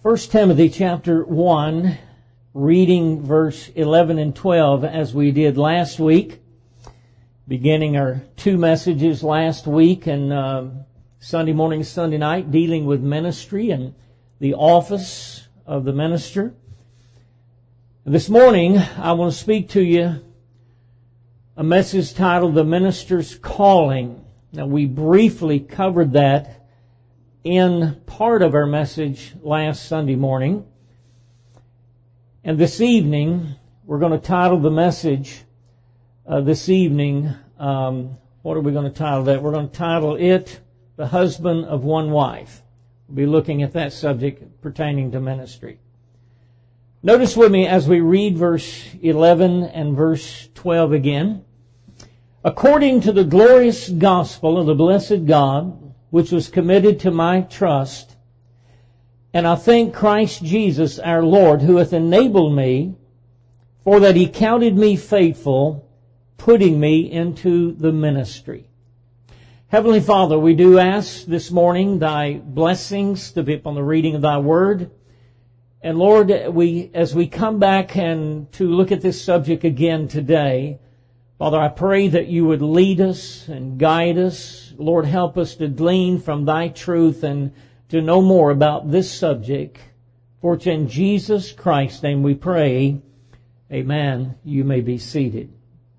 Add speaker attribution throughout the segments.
Speaker 1: 1 Timothy chapter 1, reading verse 11 and 12 as we did last week, beginning our two messages last week and Sunday morning, Sunday night, dealing with ministry and the office of the minister. This morning, I want to speak to you a message titled, The Minister's Calling. Now, we briefly covered that in part of our message last Sunday morning. And this evening, we're going to title the message this evening, what are we going to title that? We're going to title it, The Husband of One Wife. We'll be looking at that subject pertaining to ministry. Notice with me as we read verse 11 and verse 12 again. According to the glorious gospel of the blessed God, which was committed to my trust, and I thank Christ Jesus our Lord, who hath enabled me, for that he counted me faithful, putting me into the ministry. Heavenly Father, we do ask this morning thy blessings to be upon the reading of thy word. And Lord, as we come back and to look at this subject again today, Father, I pray that you would lead us and guide us. Lord, help us to glean from thy truth and to know more about this subject. For it's in Jesus Christ's name we pray. Amen. You may be seated.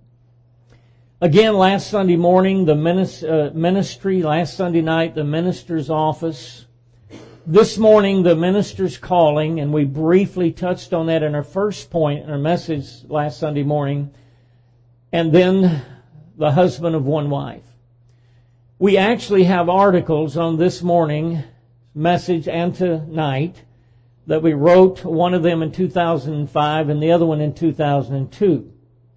Speaker 1: Again, last Sunday morning, the ministry. Last Sunday night, the minister's office. This morning, the minister's calling, and we briefly touched on that in our first point in our message last Sunday morning. And then the husband of one wife. We actually have articles on this morning message and tonight that we wrote, one of them in 2005 and the other one in 2002.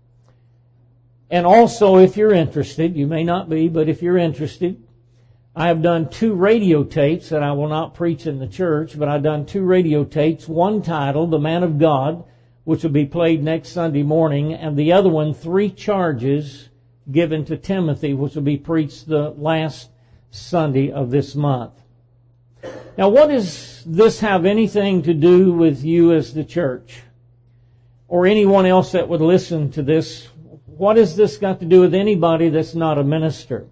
Speaker 1: And also, if you're interested, you may not be, but if you're interested, I have done 2 radio tapes that I will not preach in the church, but I've done 2 radio tapes, one titled, The Man of God, which will be played next Sunday morning, and the other one, 3 charges given to Timothy, which will be preached the last Sunday of this month. Now, what does this have anything to do with you as the church? Or anyone else that would listen to this? What has this got to do with anybody that's not a minister?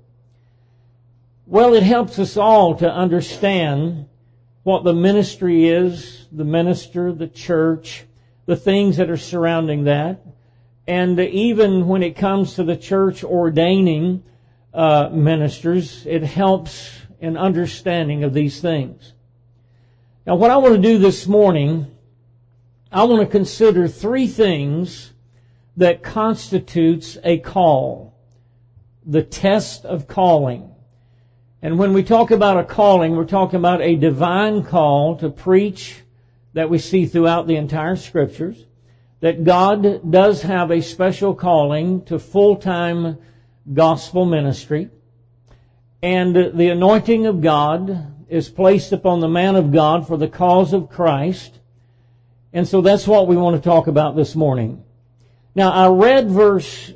Speaker 1: Well, it helps us all to understand what the ministry is, the minister, the church, the things that are surrounding that. And even when it comes to the church ordaining ministers, it helps in understanding of these things. Now, what I want to do this morning, I want to consider 3 things that constitutes a call. The test of calling. And when we talk about a calling, we're talking about a divine call to preach that we see throughout the entire Scriptures, that God does have a special calling to full-time gospel ministry, and the anointing of God is placed upon the man of God for the cause of Christ, and so that's what we want to talk about this morning. Now, I read verse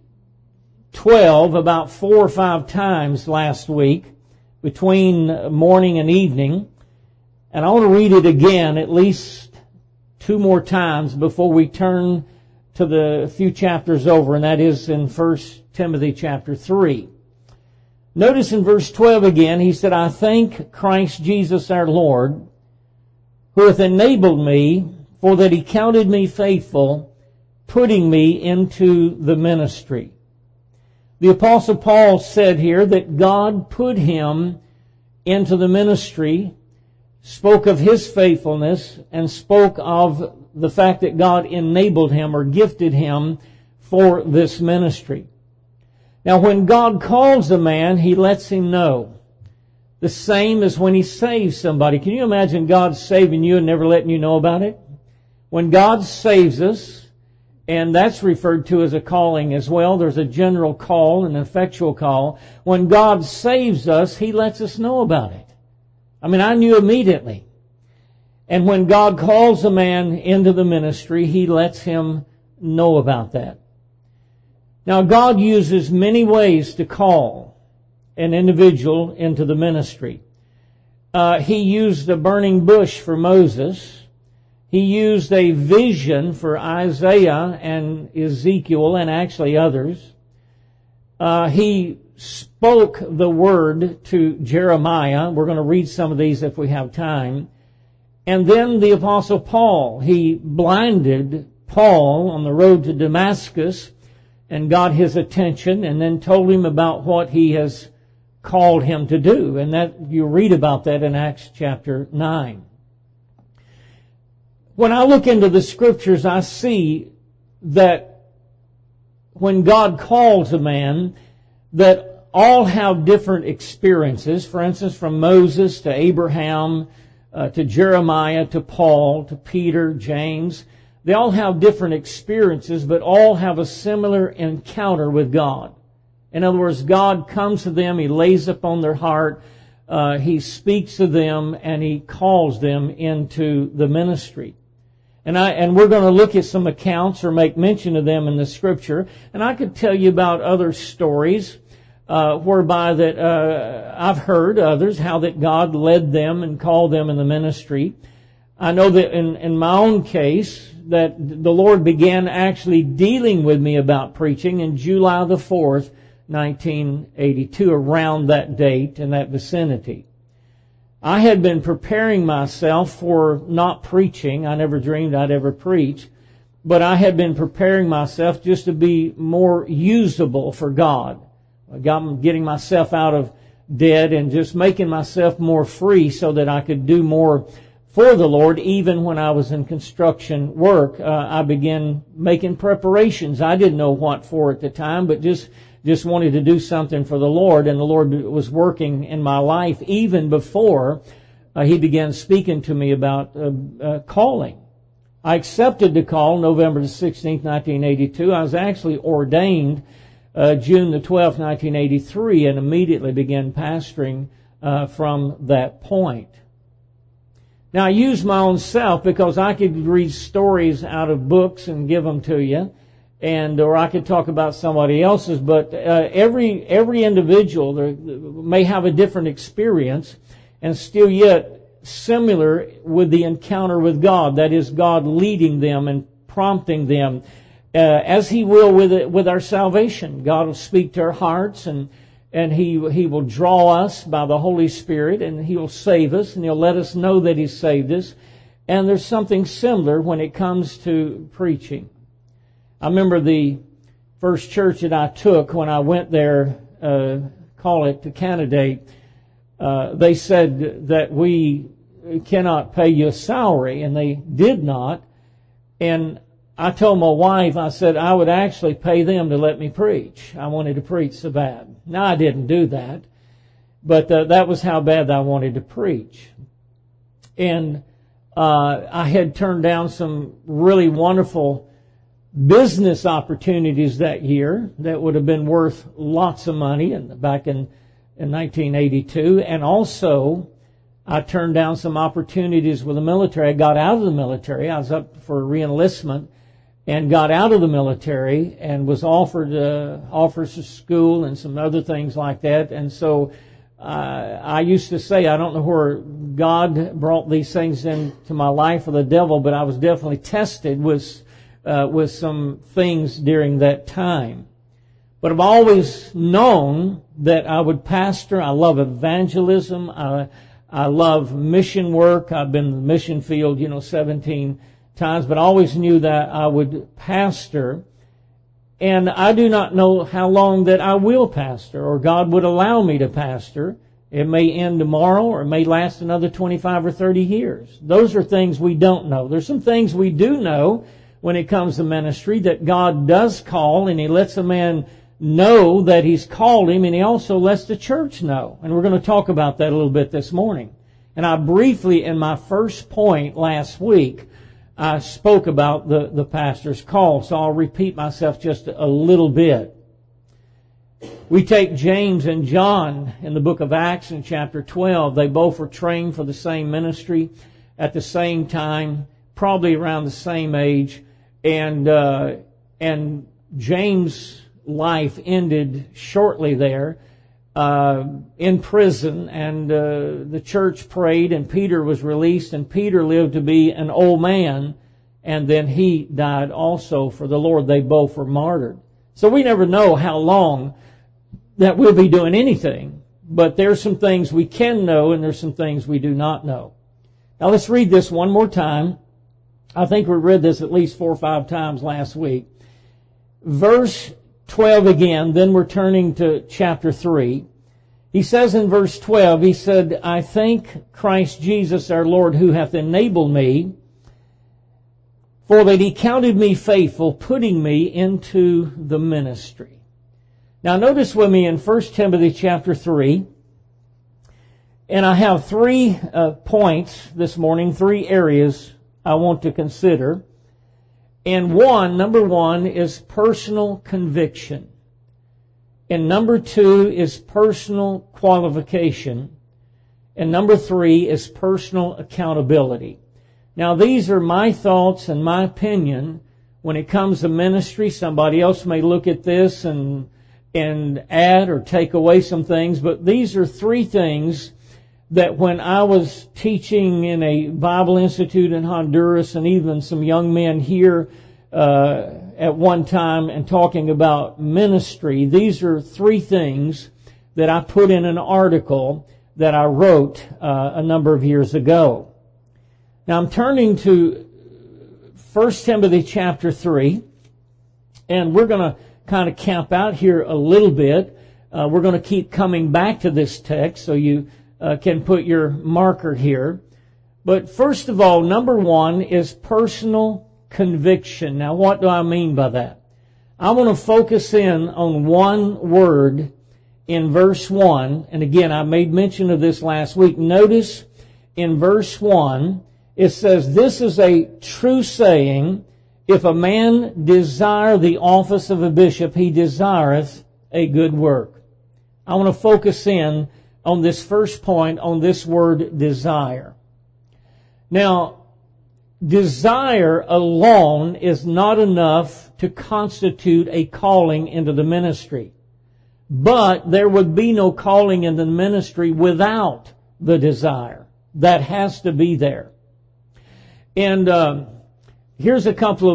Speaker 1: 12 about 4 or 5 times last week, between morning and evening, and I want to read it again at least 2 more times before we turn to the few chapters over, and that is in 1 Timothy chapter 3. Notice in verse 12 again, he said, I thank Christ Jesus our Lord, who hath enabled me, for that he counted me faithful, putting me into the ministry. The Apostle Paul said here that God put him into the ministry, spoke of his faithfulness, and spoke of the fact that God enabled him or gifted him for this ministry. Now, when God calls a man, he lets him know. The same as when he saves somebody. Can you imagine God saving you and never letting you know about it? When God saves us, and that's referred to as a calling as well. There's a general call, an effectual call. When God saves us, he lets us know about it. I mean, I knew immediately. And when God calls a man into the ministry, he lets him know about that. Now, God uses many ways to call an individual into the ministry. He used a burning bush for Moses. He used a vision for Isaiah and Ezekiel and actually others. He spoke the word to Jeremiah. We're going to read some of these if we have time. And then the Apostle Paul. He blinded Paul on the road to Damascus and got his attention and then told him about what he has called him to do. And that you read about that in Acts chapter 9. When I look into the Scriptures, I see that when God calls a man, that all have different experiences. For instance, from Moses to Abraham, to Jeremiah, to Paul, to Peter, James. They all have different experiences, but all have a similar encounter with God. In other words, God comes to them, He lays upon their heart, He speaks to them, and He calls them into the ministry. And we're going to look at some accounts or make mention of them in the Scripture. And I could tell you about other stories whereby that I've heard others, how that God led them and called them in the ministry. I know that in my own case, that the Lord began actually dealing with me about preaching in July the 4th, 1982, around that date in that vicinity. I had been preparing myself for not preaching. I never dreamed I'd ever preach. But I had been preparing myself just to be more usable for God. Getting myself out of debt and just making myself more free so that I could do more for the Lord. Even when I was in construction work, I began making preparations. I didn't know what for at the time, but just wanted to do something for the Lord, and the Lord was working in my life even before He began speaking to me about calling. I accepted the call November the 16th, 1982. I was actually ordained June the 12th, 1983, and immediately began pastoring from that point. Now, I use my own self because I could read stories out of books and give them to you, or I could talk about somebody else's. But every individual may have a different experience, and still yet similar with the encounter with God. That is, God leading them and prompting them, as He will with our salvation. God will speak to our hearts, and He will draw us by the Holy Spirit, and He will save us, and He'll let us know that He saved us. And there's something similar when it comes to preaching. I remember the first church that I took when I went there, to candidate. They said that we cannot pay you a salary, and they did not. And I told my wife, I said I would actually pay them to let me preach. I wanted to preach so bad. Now, I didn't do that, but that was how bad I wanted to preach. And I had turned down some really wonderful business opportunities that year that would have been worth lots of money back in 1982. And also, I turned down some opportunities with the military. I got out of the military. I was up for re-enlistment and got out of the military and was offered officers school and some other things like that. And so I used to say, I don't know where God brought these things into my life or the devil, but I was definitely tested with some things during that time. But I've always known that I would pastor. I love evangelism. I love mission work. I've been in the mission field, 17 times, but I always knew that I would pastor. And I do not know how long that I will pastor, or God would allow me to pastor. It may end tomorrow, or it may last another 25 or 30 years. Those are things we don't know. There's some things we do know when it comes to ministry, that God does call, and He lets a man know that He's called him, and He also lets the church know. And we're going to talk about that a little bit this morning. And I briefly, in my first point last week, I spoke about the pastor's call, so I'll repeat myself just a little bit. We take James and John in the book of Acts in chapter 12. They both were trained for the same ministry at the same time, probably around the same age. And James' life ended shortly there. in prison, and the church prayed, and Peter was released, and Peter lived to be an old man, and then he died also for the Lord. They both were martyred. So we never know how long that we'll be doing anything, but there's some things we can know, and there's some things we do not know. Now let's read this one more time. I think we read this at least 4 or 5 times last week. Verse 12 again, then we're turning to chapter 3. He says in verse 12, he said, I thank Christ Jesus our Lord, who hath enabled me, for that he counted me faithful, putting me into the ministry. Now notice with me in 1 Timothy chapter 3, and I have 3 points this morning, 3 areas I want to consider. And number one is personal conviction. And number 2 is personal qualification. And number 3 is personal accountability. Now these are my thoughts and my opinion when it comes to ministry. Somebody else may look at this and add or take away some things, but these are 3 things that when I was teaching in a Bible Institute in Honduras, and even some young men here at one time, and talking about ministry, these are 3 things that I put in an article that I wrote a number of years ago. Now I'm turning to 1 Timothy chapter 3, and we're going to kind of camp out here a little bit. We're going to keep coming back to this text, so you can put your marker here. But first of all, number 1 is personal conviction. Now what do I mean by that? I want to focus in on one word in verse 1. And again, I made mention of this last week. Notice in verse 1, it says, this is a true saying, if a man desire the office of a bishop, he desireth a good work. I want to focus in on this first point, on this word desire. Now, desire alone is not enough to constitute a calling into the ministry. But there would be no calling in the ministry without the desire. That has to be there. And here's a couple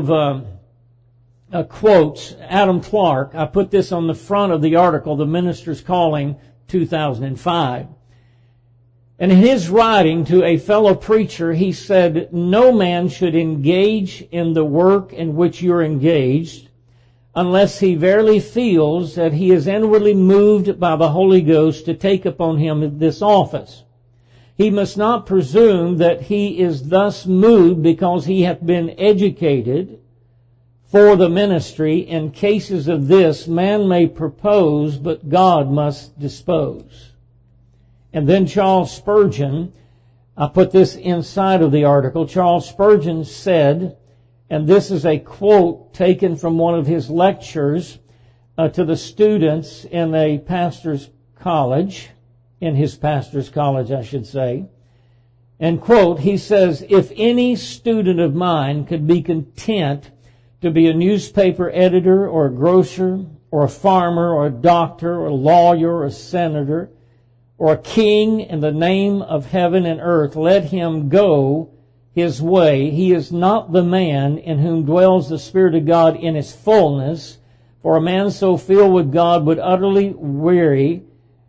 Speaker 1: of quotes. Adam Clark, I put this on the front of the article, The Minister's Calling, 2005. And in his writing to a fellow preacher, he said, no man should engage in the work in which you're engaged unless he verily feels that he is inwardly moved by the Holy Ghost to take upon him this office. He must not presume that he is thus moved because he hath been educated for the ministry. In cases of this, man may propose, but God must dispose. And then Charles Spurgeon, I put this inside of the article, Charles Spurgeon said, and this is a quote taken from one of his lectures to the students in a pastor's college, in his pastor's college, I should say. And quote, he says, if any student of mine could be content to be a newspaper editor or a grocer or a farmer or a doctor or a lawyer or a senator or a king in the name of heaven and earth, let him go his way. He is not the man in whom dwells the Spirit of God in his fullness, for a man so filled with God would utterly weary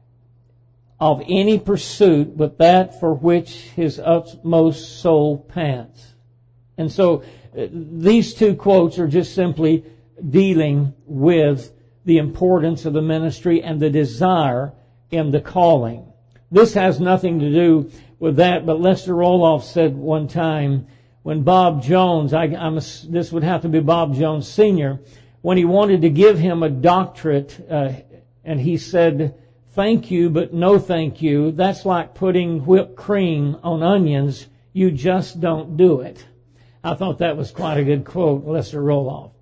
Speaker 1: of any pursuit but that for which his utmost soul pants. And so these 2 quotes are just simply dealing with the importance of the ministry and the desire in the calling. This has nothing to do with that, but Lester Roloff said one time when Bob Jones, this would have to be Bob Jones Sr., when he wanted to give him a doctorate, and he said, thank you, but no thank you. That's like putting whipped cream on onions. You just don't do it. I thought that was quite a good quote, Lester Roloff.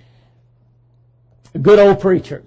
Speaker 1: A good old preacher.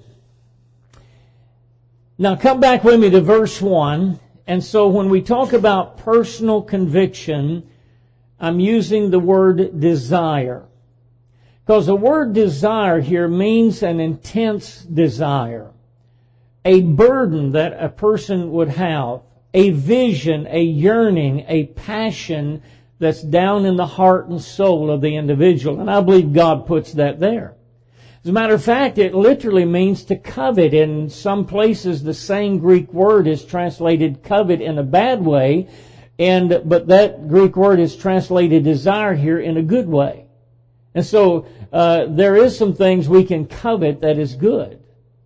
Speaker 1: Now come back with me to verse 1. And so when we talk about personal conviction, I'm using the word desire. Because the word desire here means an intense desire. a burden that a person would have, a vision, a yearning, a passion that's down in the heart and soul of the individual. And I believe God puts that there. As a matter of fact, it literally means to covet. In some places, the same Greek word is translated covet in a bad way, but that Greek word is translated desire here in a good way. And so there is some things we can covet that is good.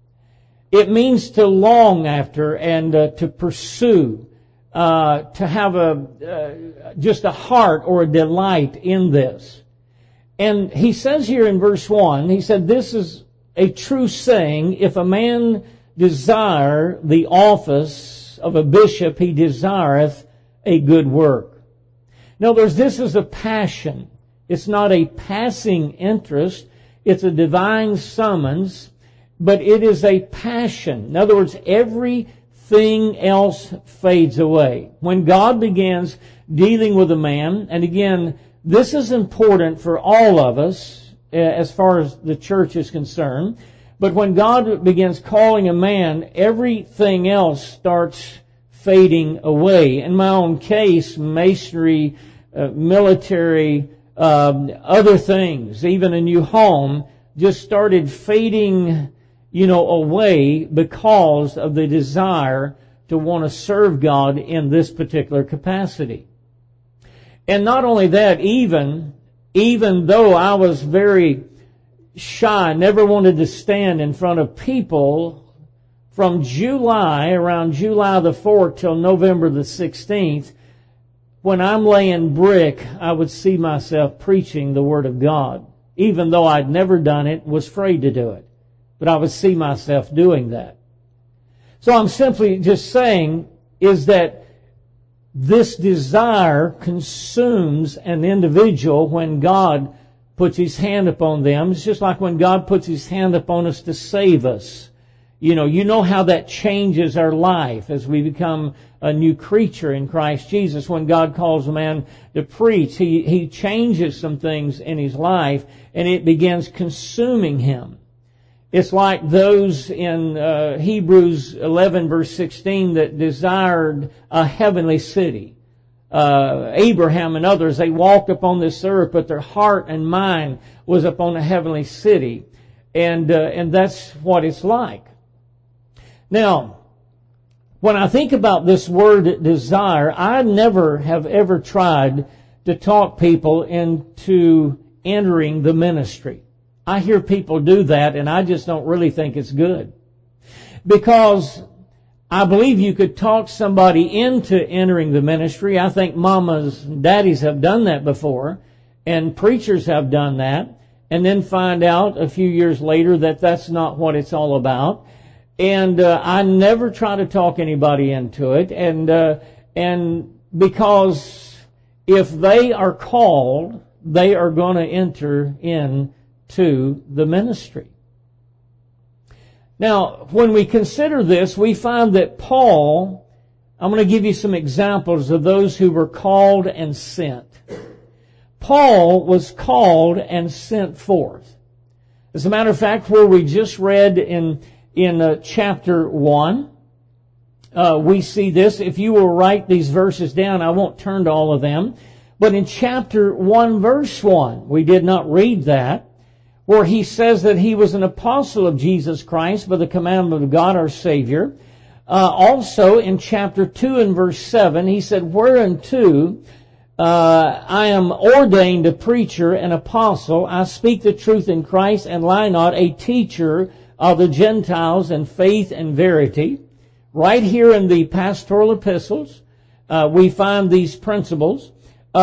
Speaker 1: It means to long after and to pursue, to have just a heart or a delight in this. And he says here in verse 1, he said, this is a true saying, if a man desire the office of a bishop, he desireth a good work. In other words, this is a passion. It's not a passing interest. It's a divine summons, but it is a passion. In other words, everything else fades away. When God begins dealing with a man, and again, this is important for all of us as far as the church is concerned. But when God begins calling a man, everything else starts fading away. In my own case, masonry, military, other things, even a new home, just started fading, away because of the desire to want to serve God in this particular capacity. And not only that, even though I was very shy, never wanted to stand in front of people, from around July the 4th till November the 16th, when I'm laying brick, I would see myself preaching the Word of God. Even though I'd never done it, was afraid to do it. But I would see myself doing that. So I'm simply just saying is that this desire consumes an individual when God puts His hand upon them. It's just like when God puts His hand upon us to save us. You know how that changes our life as we become a new creature in Christ Jesus. When God calls a man to preach, He changes some things in his life, and it begins consuming him. It's like those in Hebrews 11 verse 16 that desired a heavenly city. Abraham and others, they walked upon this earth, but their heart and mind was upon a heavenly city. And that's what it's like. Now, when I think about this word desire, I never have ever tried to talk people into entering the ministry. I hear people do that, and I just don't really think it's good. Because I believe you could talk somebody into entering the ministry. I think mamas and daddies have done that before, and preachers have done that, and then find out a few years later that that's not what it's all about. And I never try to talk anybody into it, and because if they are called, they are going to enter in to the ministry. Now, when we consider this, we find that Paul, I'm going to give you some examples of those who were called and sent. Paul was called and sent forth. As a matter of fact, where we just read in chapter 1, we see this. If you will write these verses down, I won't turn to all of them. But in chapter 1, verse 1, we did not read that, where he says that he was an apostle of Jesus Christ by the commandment of God our Savior. Also in chapter 2 and verse 7, he said, whereunto I am ordained a preacher and apostle. I speak the truth in Christ and lie not, a teacher of the Gentiles in faith and verity. Right here in the pastoral epistles, we find these principles.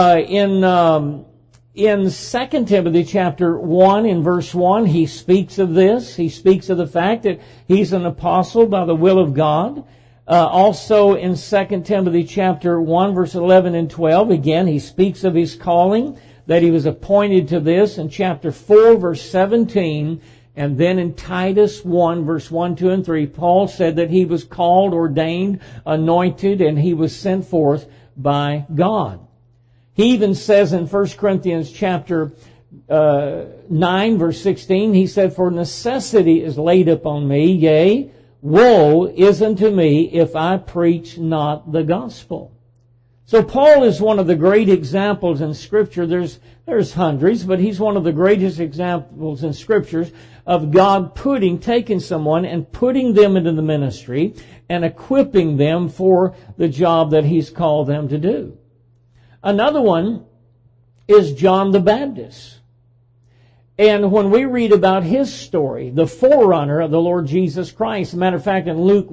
Speaker 1: In 2 Timothy chapter 1 in verse 1, he speaks of this. He speaks of the fact that he's an apostle by the will of God. Also in 2 Timothy chapter 1 verse 11 and 12, again, he speaks of his calling, that he was appointed to this. In chapter 4 verse 17, and then in Titus 1 verse 1, 2, and 3, Paul said that he was called, ordained, anointed, and he was sent forth by God. He even says in 1 Corinthians chapter 9 verse 16, he said, for necessity is laid upon me, yea, woe is unto me if I preach not the gospel. So Paul is one of the great examples in Scripture. There's hundreds, but he's one of the greatest examples in Scriptures of God taking someone and putting them into the ministry and equipping them for the job that He's called them to do. Another one is John the Baptist. And when we read about his story, the forerunner of the Lord Jesus Christ, as a matter of fact, in Luke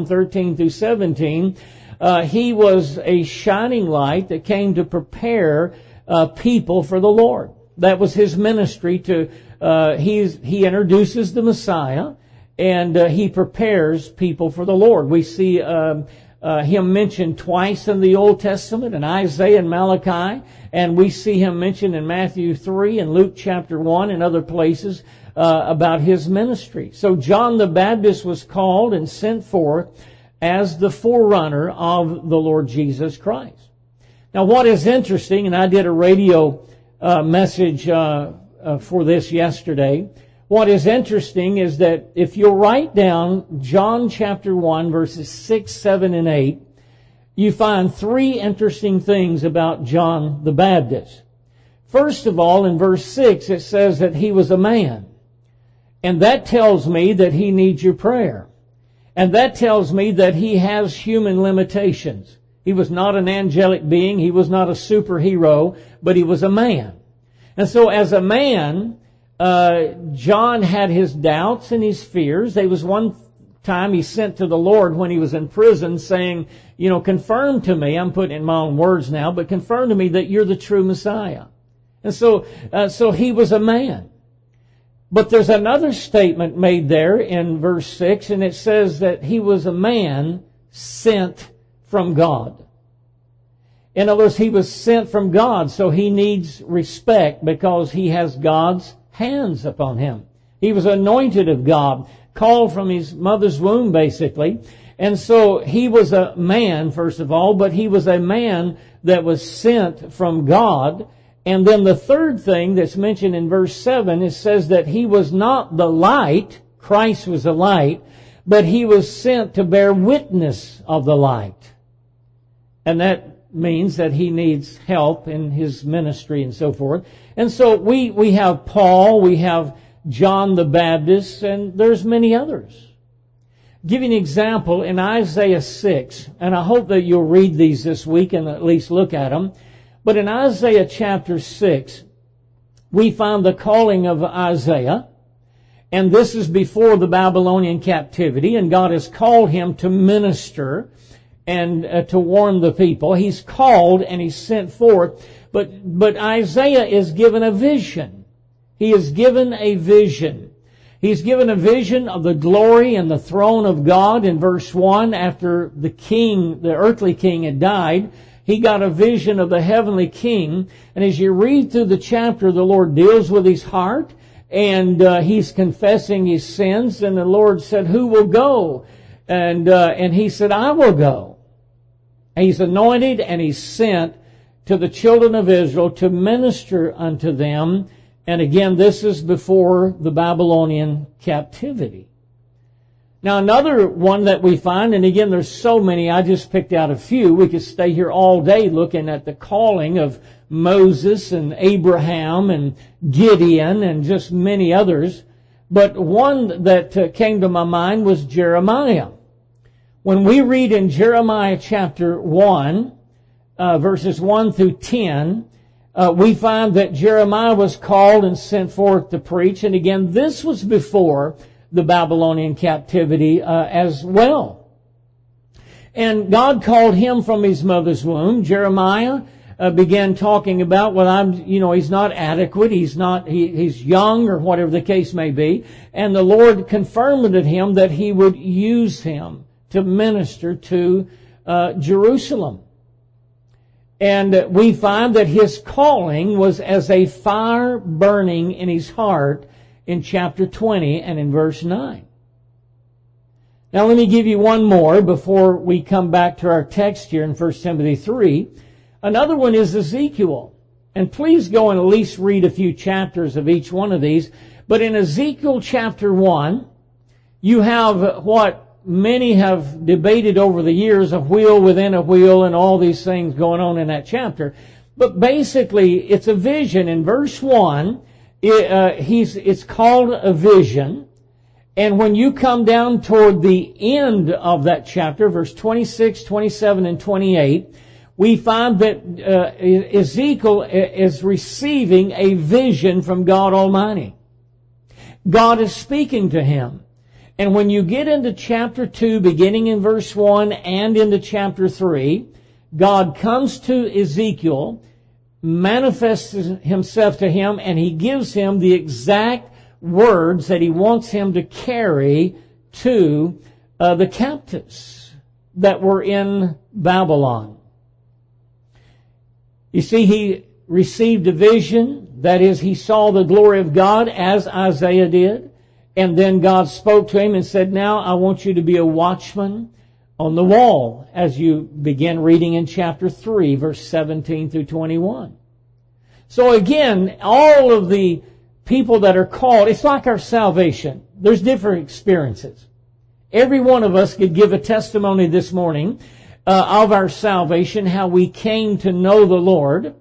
Speaker 1: 1:13-17, he was a shining light that came to prepare people for the Lord. That was his ministry. He introduces the Messiah, and he prepares people for the Lord. We see him mentioned twice in the Old Testament, in Isaiah and Malachi, and we see him mentioned in Matthew 3 and Luke chapter 1 and other places about his ministry. So John the Baptist was called and sent forth as the forerunner of the Lord Jesus Christ. Now what is interesting, and I did a radio message for this yesterday, what is interesting is that if you'll write down John chapter 1 verses 6, 7, and 8, you find three interesting things about John the Baptist. First of all, in verse 6, it says that he was a man. And that tells me that he needs your prayer. And that tells me that he has human limitations. He was not an angelic being. He was not a superhero, but he was a man. And so as a man, John had his doubts and his fears. There was one time he sent to the Lord when he was in prison saying, confirm to me, I'm putting it in my own words now, but confirm to me that you're the true Messiah. And so he was a man. But there's another statement made there in verse 6, and it says that he was a man sent from God. In other words, he was sent from God, so he needs respect because he has God's hands upon him. He was anointed of God, called from his mother's womb, basically. And so he was a man, first of all, but he was a man that was sent from God. And then the third thing that's mentioned in verse 7, it says that he was not the light, Christ was the light, but he was sent to bear witness of the light. And that means that he needs help in his ministry and so forth. And so we have Paul, we have John the Baptist, and there's many others. Give you an example in Isaiah 6, and I hope that you'll read these this week and at least look at them. But in Isaiah chapter 6, we find the calling of Isaiah, and this is before the Babylonian captivity, and God has called him to minister and to warn the people. He's called and he's sent forth, but Isaiah is given a vision. He is given a vision. He's given a vision of the glory and the throne of God in verse 1 after the earthly king had died. He got a vision of the heavenly king. And as you read through the chapter, the Lord deals with his heart and he's confessing his sins. And the Lord said, who will go? And he said, I will go. And he's anointed and he's sent to the children of Israel to minister unto them. And again, this is before the Babylonian captivity. Now another one that we find, and again there's so many, I just picked out a few. We could stay here all day looking at the calling of Moses and Abraham and Gideon and just many others. But one that came to my mind was Jeremiah. When we read in Jeremiah chapter 1, verses 1 through 10, we find that Jeremiah was called and sent forth to preach. And again, this was before the Babylonian captivity as well. And God called him from his mother's womb. Jeremiah began talking about, he's not adequate, he's young or whatever the case may be. And the Lord confirmed to him that he would use him to minister to Jerusalem. And we find that his calling was as a fire burning in his heart in chapter 20 and in verse 9. Now let me give you one more before we come back to our text here in 1 Timothy 3. Another one is Ezekiel. And please go and at least read a few chapters of each one of these. But in Ezekiel chapter 1, you have what many have debated over the years, a wheel within a wheel and all these things going on in that chapter. But basically, it's a vision. In verse 1, it's called a vision. And when you come down toward the end of that chapter, verse 26, 27, and 28, we find that Ezekiel is receiving a vision from God Almighty. God is speaking to him. And when you get into chapter 2, beginning in verse 1 and into chapter 3, God comes to Ezekiel, manifests himself to him, and he gives him the exact words that he wants him to carry to the captives that were in Babylon. You see, he received a vision. That is, he saw the glory of God as Isaiah did. And then God spoke to him and said, now I want you to be a watchman on the wall, as you begin reading in chapter 3, verse 17 through 21. So again, all of the people that are called, it's like our salvation. There's different experiences. Every one of us could give a testimony this morning of our salvation, how we came to know the Lord.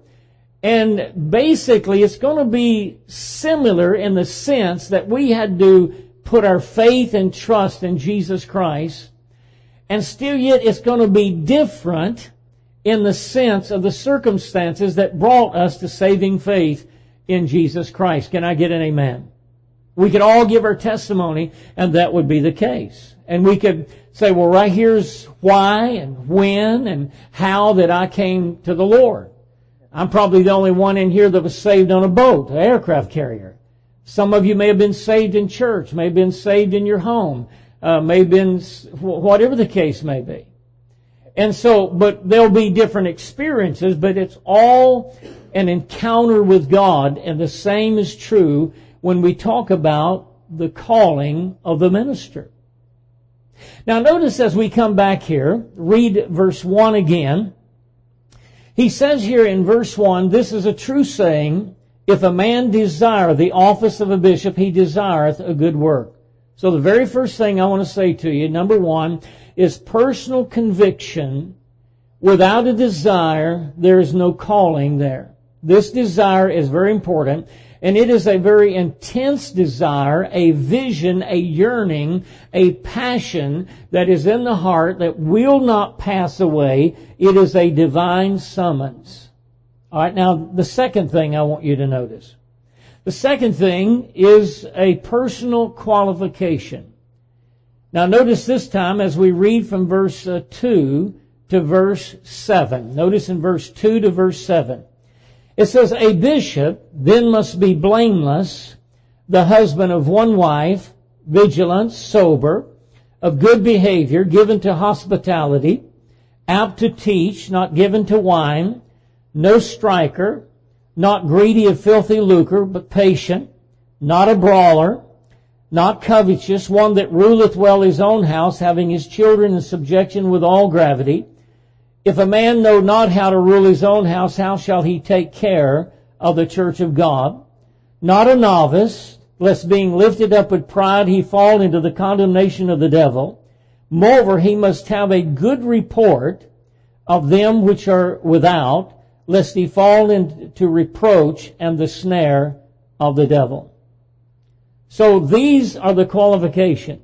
Speaker 1: And basically, it's going to be similar in the sense that we had to put our faith and trust in Jesus Christ. And still yet, it's going to be different in the sense of the circumstances that brought us to saving faith in Jesus Christ. Can I get an amen? We could all give our testimony, and that would be the case. And we could say, well, right here's why and when and how that I came to the Lord. I'm probably the only one in here that was saved on a boat, an aircraft carrier. Some of you may have been saved in church, may have been saved in your home, may have been whatever the case may be. And so, but there'll be different experiences, but it's all an encounter with God, and the same is true when we talk about the calling of the minister. Now notice as we come back here, read verse 1 again. He says here in verse 1, this is a true saying, if a man desire the office of a bishop, he desireth a good work. So the very first thing I want to say to you, number one, is personal conviction. Without a desire, there is no calling there. This desire is very important, and it is a very intense desire, a vision, a yearning, a passion that is in the heart that will not pass away. It is a divine summons. All right, now the second thing I want you to notice. The second thing is a personal qualification. Now notice this time as we read from verse 2 to verse 7. Notice in verse 2 to verse 7. It says, a bishop then must be blameless, the husband of one wife, vigilant, sober, of good behavior, given to hospitality, apt to teach, not given to wine, no striker, not greedy of filthy lucre, but patient, not a brawler, not covetous, one that ruleth well his own house, having his children in subjection with all gravity. If a man know not how to rule his own house, how shall he take care of the church of God? Not a novice, lest being lifted up with pride he fall into the condemnation of the devil. Moreover, he must have a good report of them which are without, lest he fall into reproach and the snare of the devil. So these are the qualifications.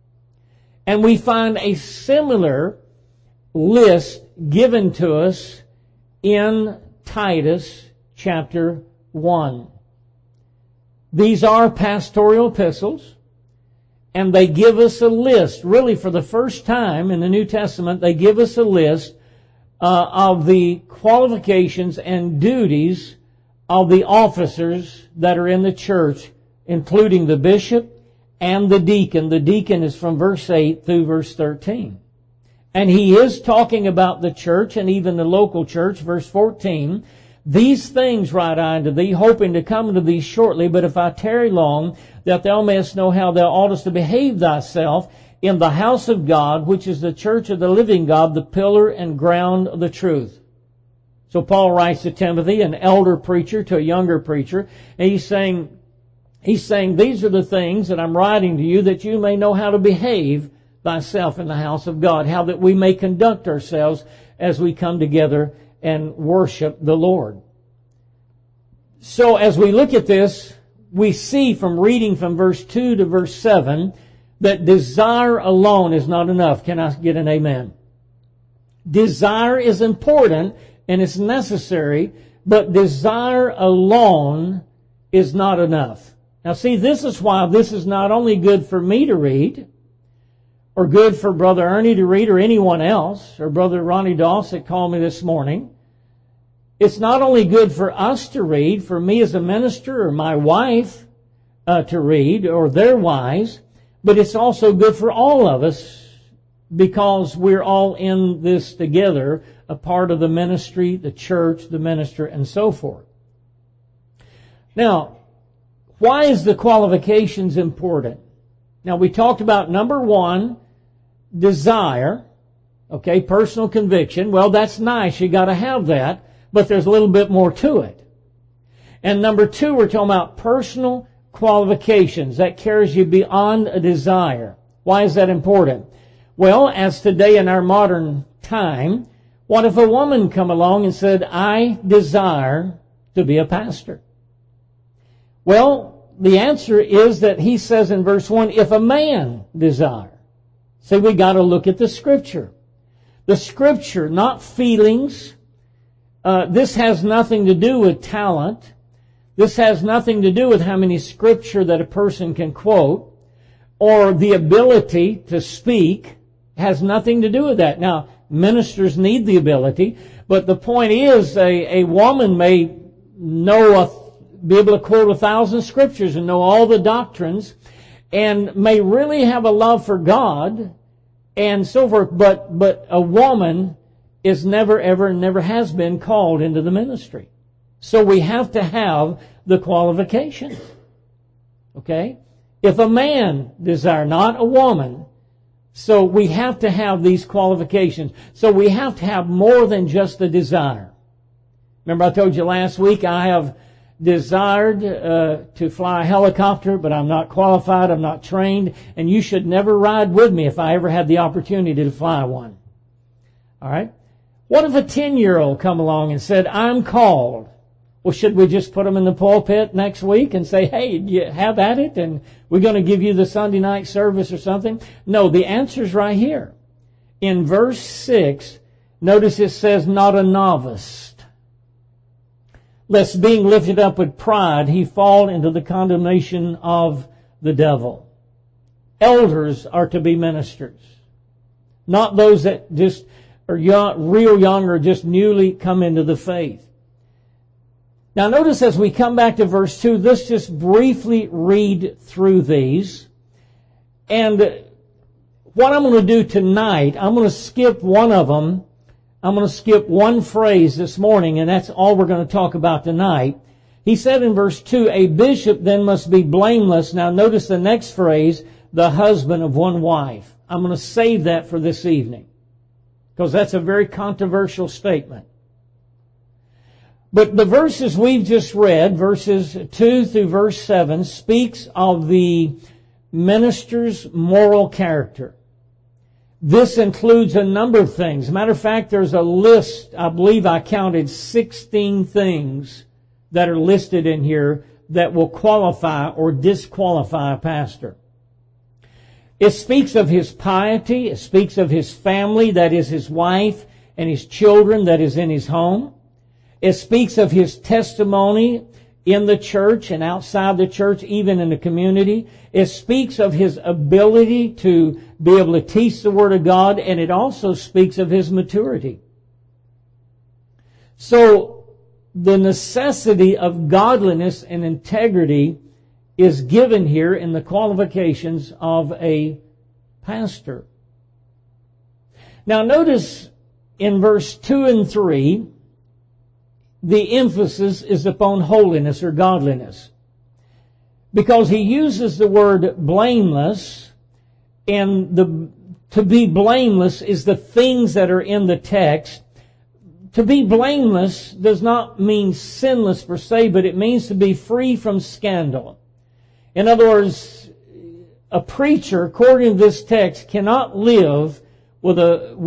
Speaker 1: And we find a similar list given to us in Titus chapter 1. These are pastoral epistles, and they give us a list. Really, for the first time in the New Testament, they give us a list of the qualifications and duties of the officers that are in the church, including the bishop and the deacon. The deacon is from verse 8 through verse 13. And he is talking about the church and even the local church, verse 14. These things write I unto thee, hoping to come unto thee shortly. But if I tarry long, that thou mayest know how thou oughtest to behave thyself in the house of God, which is the church of the living God, the pillar and ground of the truth. So Paul writes to Timothy, an elder preacher to a younger preacher, and he's saying, these are the things that I'm writing to you that you may know how to behave thyself in the house of God, how that we may conduct ourselves as we come together and worship the Lord. So as we look at this, we see from reading from verse 2 to verse 7 that desire alone is not enough. Can I get an amen? Desire is important and it's necessary, but desire alone is not enough. Now see, this is why this is not only good for me to read, or good for Brother Ernie to read, or anyone else, or Brother Ronnie Doss that called me this morning. It's not only good for us to read, for me as a minister, or my wife to read, or their wives, but it's also good for all of us because we're all in this together, a part of the ministry, the church, the minister, and so forth. Now, why is the qualifications important? Now, we talked about number one, desire. Okay, personal conviction. Well, that's nice. You got to have that. But there's a little bit more to it. And number two, we're talking about personal qualifications. That carries you beyond a desire. Why is that important? Well, as today in our modern time, what if a woman come along and said, I desire to be a pastor? Well, the answer is that he says in verse 1, if a man desire. See, we got to look at the Scripture. The Scripture, not feelings. This has nothing to do with talent. This has nothing to do with how many Scripture that a person can quote, or the ability to speak. Has nothing to do with that. Now, ministers need the ability, but the point is a woman may be able to quote 1,000 Scriptures and know all the doctrines, and may really have a love for God and so forth, but a woman is never ever and never has been called into the ministry. So we have to have the qualifications. Okay? If a man desire, not a woman, so we have to have these qualifications. So we have to have more than just a desire. Remember I told you last week I have desired to fly a helicopter, but I'm not qualified, I'm not trained, and you should never ride with me if I ever had the opportunity to fly one. All right? What if a 10-year-old come along and said, I'm called? Well, should we just put them in the pulpit next week and say, hey, you have at it, and we're going to give you the Sunday night service or something? No, the answer's right here. In verse 6, notice it says, not a novice, lest being lifted up with pride, he fall into the condemnation of the devil. Elders are to be ministers, not those that just are young, real young or just newly come into the faith. Now notice as we come back to verse 2, let's just briefly read through these. And what I'm going to do tonight, I'm going to skip one of them. I'm going to skip one phrase this morning, and that's all we're going to talk about tonight. He said in verse 2, a bishop then must be blameless. Now notice the next phrase, the husband of one wife. I'm going to save that for this evening, because that's a very controversial statement. But the verses we've just read, verses 2 through verse 7, speaks of the minister's moral character. This includes a number of things. Matter of fact, there's a list, I believe I counted 16 things that are listed in here that will qualify or disqualify a pastor. It speaks of his piety. It speaks of his family, that is his wife, and his children, that is in his home. It speaks of his testimony in the church and outside the church, even in the community. It speaks of his ability to be able to teach the Word of God, and it also speaks of his maturity. So the necessity of godliness and integrity is given here in the qualifications of a pastor. Now notice in verse 2 and 3, the emphasis is upon holiness or godliness, because he uses the word blameless, and to be blameless is the things that are in the text. To be blameless does not mean sinless per se, but it means to be free from scandal. In other words, a preacher, according to this text, cannot live with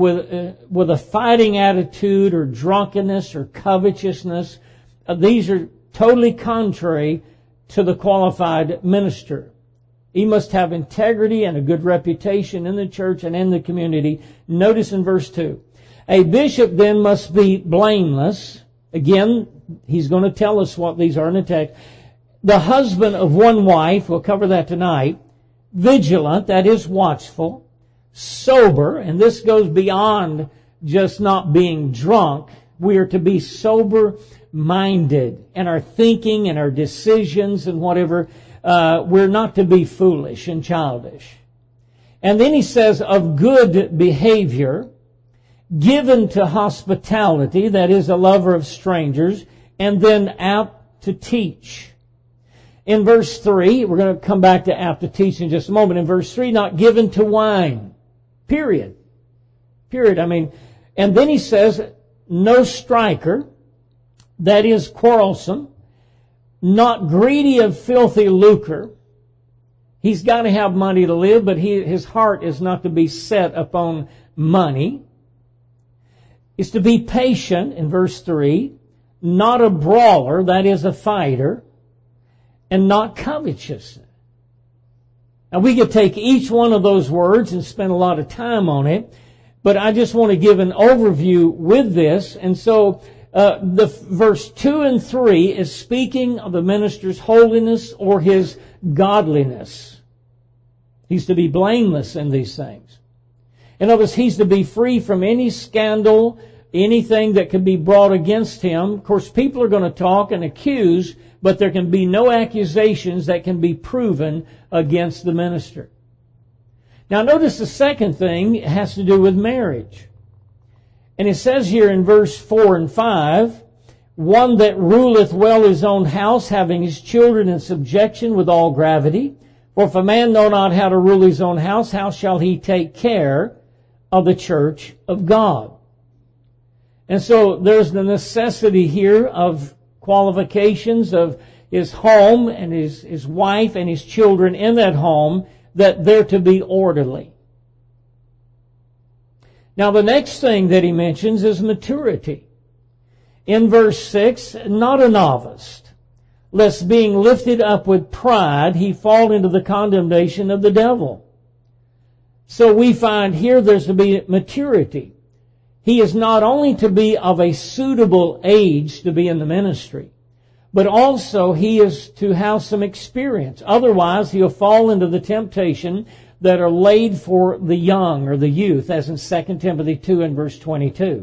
Speaker 1: a fighting attitude or drunkenness or covetousness. These are totally contrary to the qualified minister. He must have integrity and a good reputation in the church and in the community. Notice in verse 2. A bishop then must be blameless. Again, he's going to tell us what these are in the text. The husband of one wife, we'll cover that tonight. Vigilant, that is watchful. Sober, and this goes beyond just not being drunk. We are to be sober-minded in our thinking and our decisions and whatever. We're not to be foolish and childish. And then he says, of good behavior, given to hospitality, that is, a lover of strangers, and then apt to teach. In verse 3, we're going to come back to apt to teach in just a moment. In verse 3, not given to wine. Period. I mean, and then he says, no striker, that is quarrelsome, not greedy of filthy lucre. He's got to have money to live, but his heart is not to be set upon money. Is to be patient, in verse 3, not a brawler, that is a fighter, and not covetous. Now we could take each one of those words and spend a lot of time on it, but I just want to give an overview with this. And so the verse 2 and 3 is speaking of the minister's holiness or his godliness. He's to be blameless in these things. In other words, he's to be free from any scandal, anything that could be brought against him. Of course, people are going to talk and accuse, but there can be no accusations that can be proven against the minister. Now notice the second thing has to do with marriage. And it says here in verse 4 and 5, one that ruleth well his own house, having his children in subjection with all gravity. For if a man know not how to rule his own house, how shall he take care of the church of God? And so there's the necessity here of qualifications of his home and his wife and his children in that home, that they're to be orderly. Now the next thing that he mentions is maturity. In verse 6, not a novice, lest being lifted up with pride, he fall into the condemnation of the devil. So we find here there's to be maturity. He is not only to be of a suitable age to be in the ministry, but also he is to have some experience. Otherwise, he'll fall into the temptation that are laid for the young or the youth, as in 2 Timothy 2 and verse 22.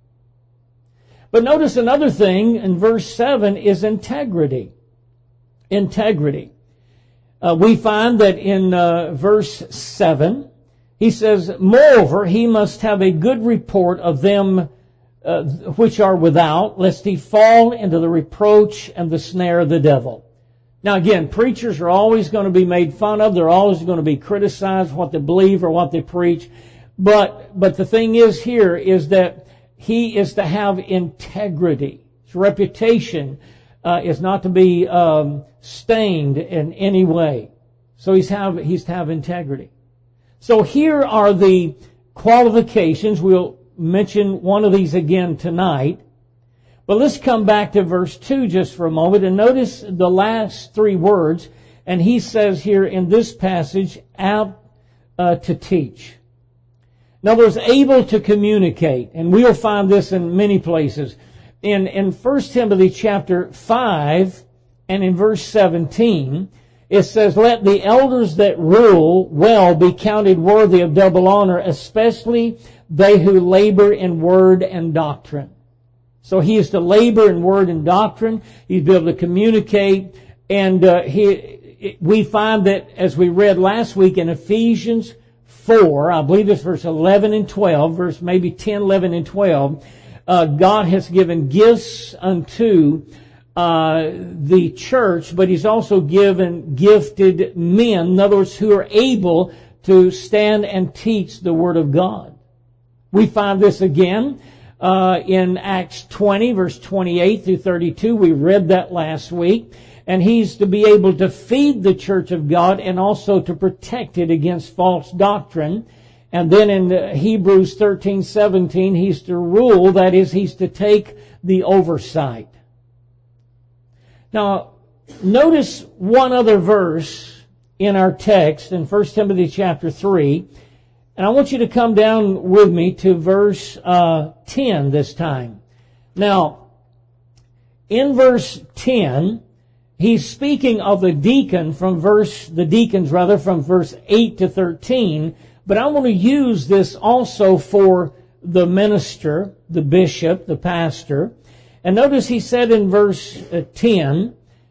Speaker 1: But notice another thing in verse 7 is integrity. Integrity. We find that in verse 7, he says, moreover, he must have a good report of them which are without, lest he fall into the reproach and the snare of the devil. Now again, preachers are always going to be made fun of. They're always going to be criticized for what they believe or what they preach. But the thing is here is that he is to have integrity. His reputation is not to be stained in any way. So he's to have integrity. So here are the qualifications. We'll mention one of these again tonight. But let's come back to verse 2 just for a moment and notice the last three words. And he says here in this passage, apt to teach. In other words, able to communicate. And we'll find this in many places. In 1 Timothy chapter 5 and in verse 17, it says, let the elders that rule well be counted worthy of double honor, especially they who labor in word and doctrine. So he is to labor in word and doctrine. He's to be able to communicate. And we find that, as we read last week in Ephesians 4, I believe it's verse 11 and 12, verse maybe 10, 11, and 12, God has given gifts unto the church, but he's also given gifted men, in other words, who are able to stand and teach the Word of God. We find this again in Acts 20, verse 28 through 32. We read that last week. And he's to be able to feed the church of God and also to protect it against false doctrine. And then in Hebrews 13:17, he's to rule, that is, he's to take the oversight. Now, notice one other verse in our text in 1 Timothy chapter 3. And I want you to come down with me to verse 10 this time. Now, in verse 10, he's speaking of the deacons from verse 8 to 13. But I want to use this also for the minister, the bishop, the pastor. And notice he said in verse 10,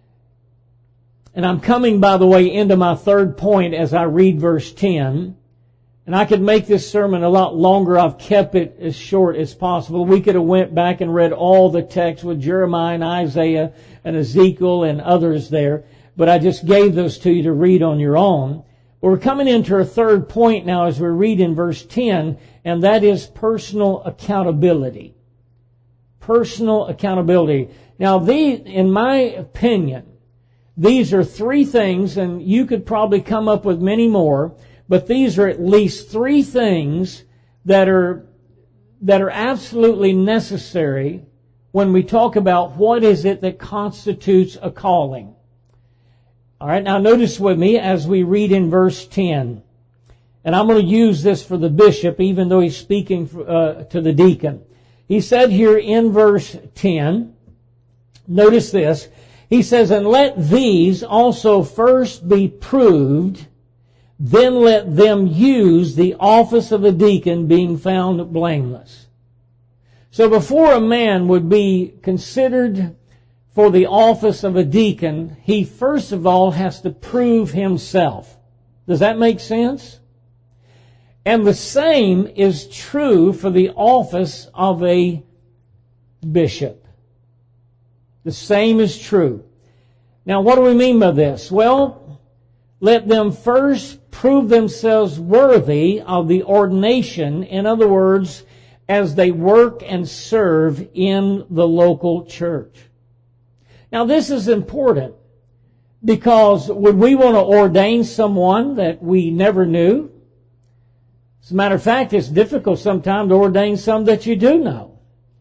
Speaker 1: and I'm coming, by the way, into my third point as I read verse 10. And I could make this sermon a lot longer. I've kept it as short as possible. We could have went back and read all the texts with Jeremiah and Isaiah and Ezekiel and others there. But I just gave those to you to read on your own. We're coming into our third point now as we read in verse 10, and that is personal accountability. Personal accountability. Now, in my opinion, these are three things, and you could probably come up with many more, but these are at least three things that are absolutely necessary when we talk about what is it that constitutes a calling. All right, now notice with me as we read in verse 10. And I'm going to use this for the bishop, even though he's speaking to the deacon. He said here in verse 10, notice this. He says, and let these also first be proved, then let them use the office of a deacon, being found blameless. So before a man would be considered for the office of a deacon, he first of all has to prove himself. Does that make sense? And the same is true for the office of a bishop. The same is true. Now, what do we mean by this? Well, let them first prove themselves worthy of the ordination. In other words, as they work and serve in the local church. Now, this is important because would we want to ordain someone that we never knew? As a matter of fact, it's difficult sometimes to ordain some that you do know.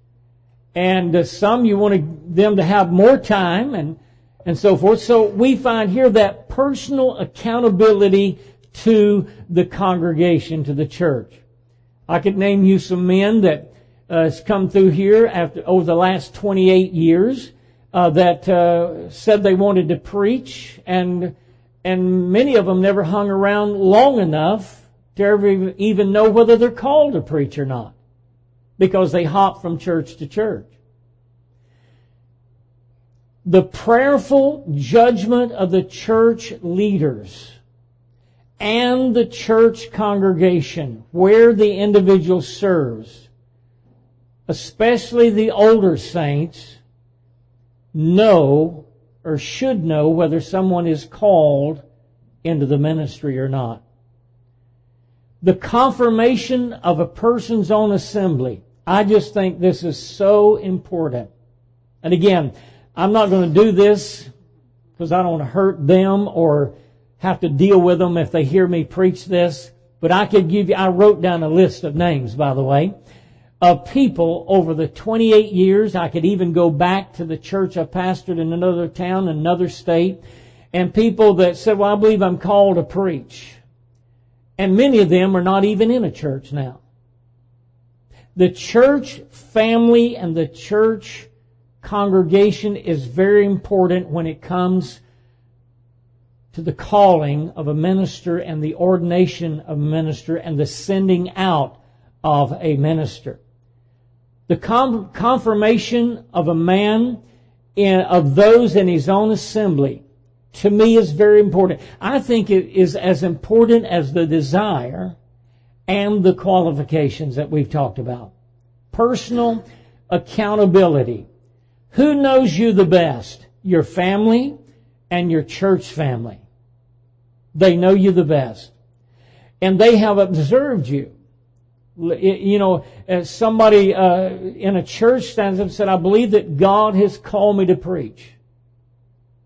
Speaker 1: And some you want them to have more time and so forth. So we find here that personal accountability to the congregation, to the church. I could name you some men that has come through here over the last 28 years that said they wanted to preach, and many of them never hung around long enough to ever even know whether they're called to preach or not, because they hop from church to church. The prayerful judgment of the church leaders and the church congregation where the individual serves, especially the older saints, know or should know whether someone is called into the ministry or not. The confirmation of a person's own assembly. I just think this is so important. And again, I'm not going to do this because I don't want to hurt them or have to deal with them if they hear me preach this. But I wrote down a list of names, by the way, of people over the 28 years. I could even go back to the church I pastored in another town, another state, and people that said, well, I believe I'm called to preach. And many of them are not even in a church now. The church family and the church congregation is very important when it comes to the calling of a minister and the ordination of a minister and the sending out of a minister. The confirmation of a man of those in his own assembly, to me, is very important. I think it is as important as the desire and the qualifications that we've talked about. Personal accountability. Who knows you the best? Your family and your church family. They know you the best. And they have observed you. You know, as somebody in a church stands up and said, I believe that God has called me to preach.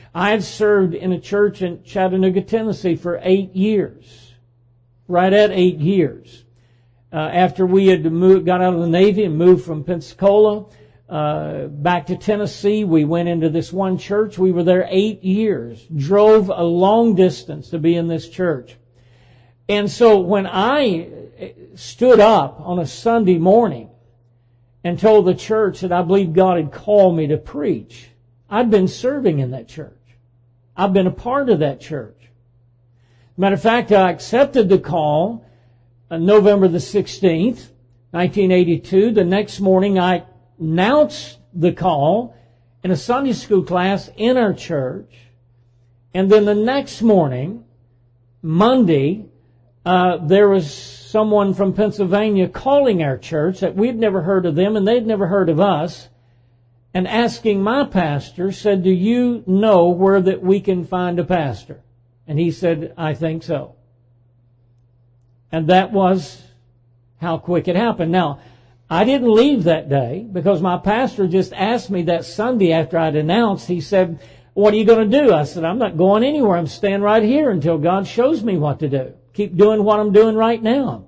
Speaker 1: I had served in a church in Chattanooga, Tennessee for 8 years. Right at 8 years. After we had got out of the Navy and moved from Pensacola back to Tennessee, we went into this one church. We were there 8 years. Drove a long distance to be in this church. And so when I stood up on a Sunday morning and told the church that I believed God had called me to preach, I'd been serving in that church. I've been a part of that church. Matter of fact, I accepted the call on November the 16th, 1982. The next morning, I announced the call in a Sunday school class in our church. And then the next morning, Monday, there was someone from Pennsylvania calling our church that we'd never heard of them and they'd never heard of us, and asking my pastor, said, "Do you know where that we can find a pastor?" And he said, "I think so." And that was how quick it happened. Now, I didn't leave that day because my pastor just asked me that Sunday after I'd announced. He said, "What are you going to do?" I said, "I'm not going anywhere. I'm staying right here until God shows me what to do. Keep doing what I'm doing right now."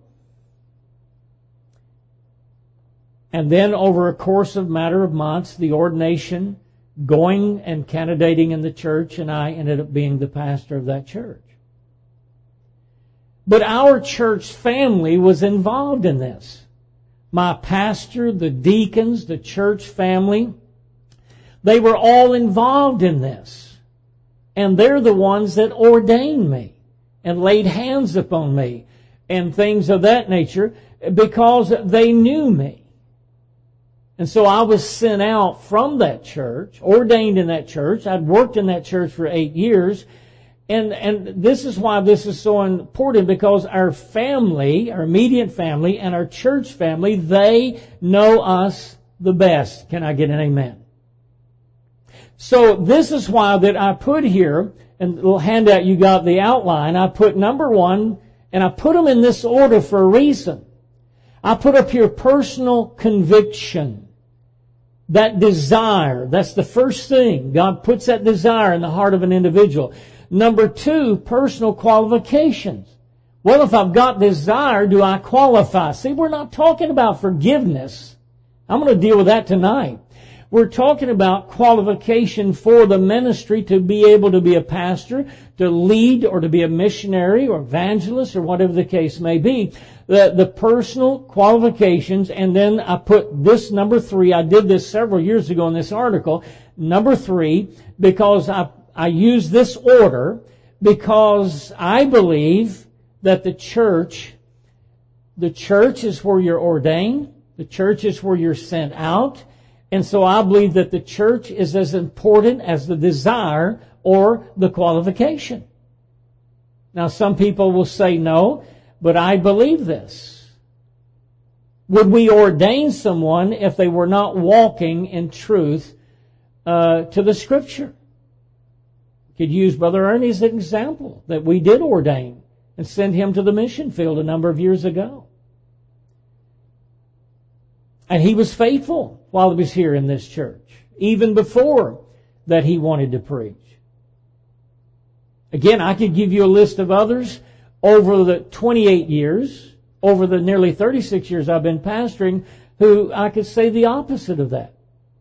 Speaker 1: And then over a course of matter of months, the ordination, going and candidating in the church, and I ended up being the pastor of that church. But our church family was involved in this. My pastor, the deacons, the church family, they were all involved in this. And they're the ones that ordained me and laid hands upon me and things of that nature because they knew me. And so I was sent out from that church, ordained in that church. I'd worked in that church for 8 years. And this is why this is so important, because our family, our immediate family, and our church family, they know us the best. Can I get an amen? So this is why that I put here, and the little handout you got the outline, I put number 1, and I put them in this order for a reason. I put up here personal conviction. That desire, that's the first thing. God puts that desire in the heart of an individual. Number 2, personal qualifications. Well, if I've got desire, do I qualify? See, we're not talking about forgiveness. I'm going to deal with that tonight. We're talking about qualification for the ministry to be able to be a pastor, to lead, or to be a missionary or evangelist, or whatever the case may be. The personal qualifications, and then I put this number 3. I did this several years ago in this article. Number 3, because I use this order because I believe that the church is where you're ordained. The church is where you're sent out. And so I believe that the church is as important as the desire or the qualification. Now, some people will say no, but I believe this. Would we ordain someone if they were not walking in truth to the Scripture? Could use Brother Ernie as an example that we did ordain and send him to the mission field a number of years ago. And he was faithful while he was here in this church, even before that he wanted to preach. Again, I could give you a list of others over the 28 years, over the nearly 36 years I've been pastoring, who I could say the opposite of that.